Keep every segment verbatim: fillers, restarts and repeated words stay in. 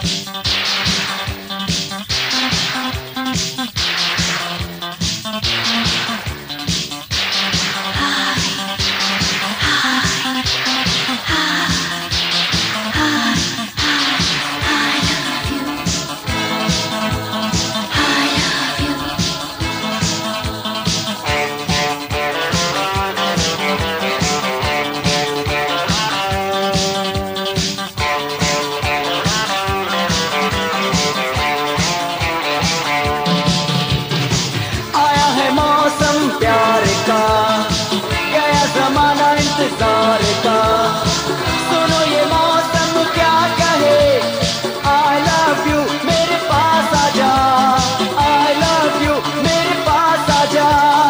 इंतजार का सुनो ये मौसम क्या कहे। आई लव यू मेरे पास आजा, आई लव यू मेरे पास आजा।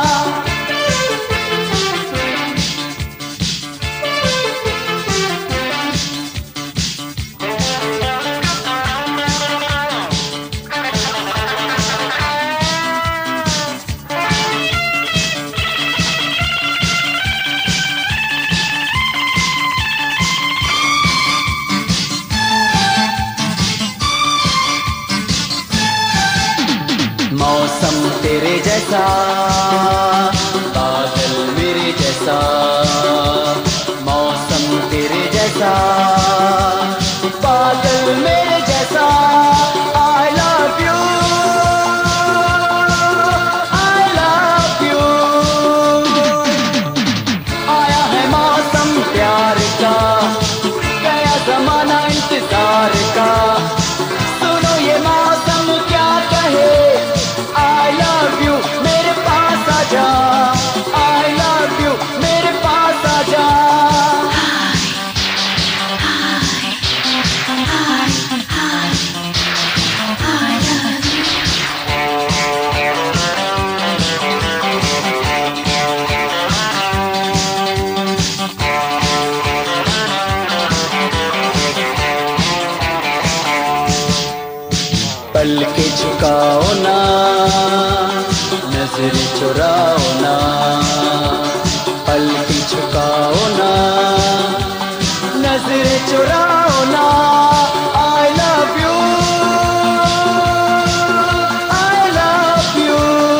मौसम तेरे जैसा, बादल मेरे जैसा। मौसम तेरे जैसा, बादल मेरे जैसा। I love you, I love you. आया है मौसम प्यार का, गया जमाना इंतजार का। सुनो ये मौसम क्या कहे। I love you मेरे पास आजा, I love you मेरे पास आजा। पल के झुकाओ ना, नजर चुराओ ना। पल के झुकाओ ना, नजर चुराओ ना। I love you, I love you.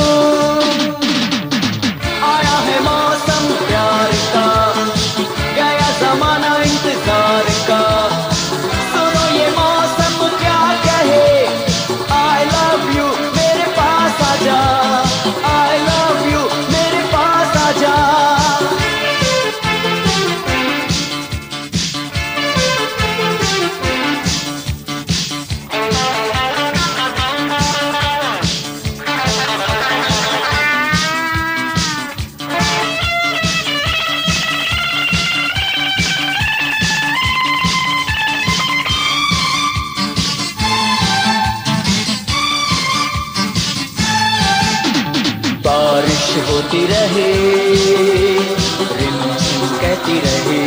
आया है मौसम प्यार का, गया जमाना इंतजार का। सुनो ये मौसम क्या कहे। I love you मेरे पास आजा, I love you मेरे पास आजा। बारिश होती रहे, रिमझिम कहती रहे।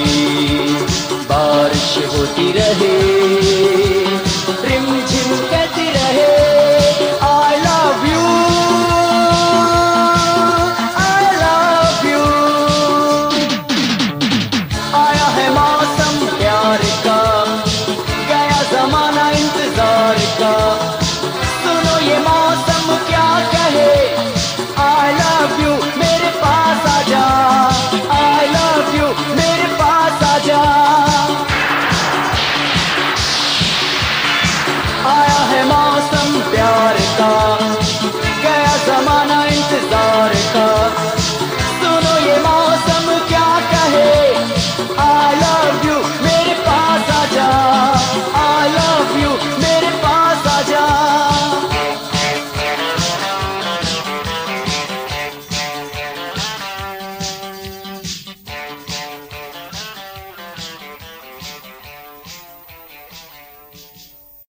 बारिश होती रहे, रिमझिम कहती रहे। I love you, I love you. आया है मौसम प्यार का, गया जमाना इंतजार का।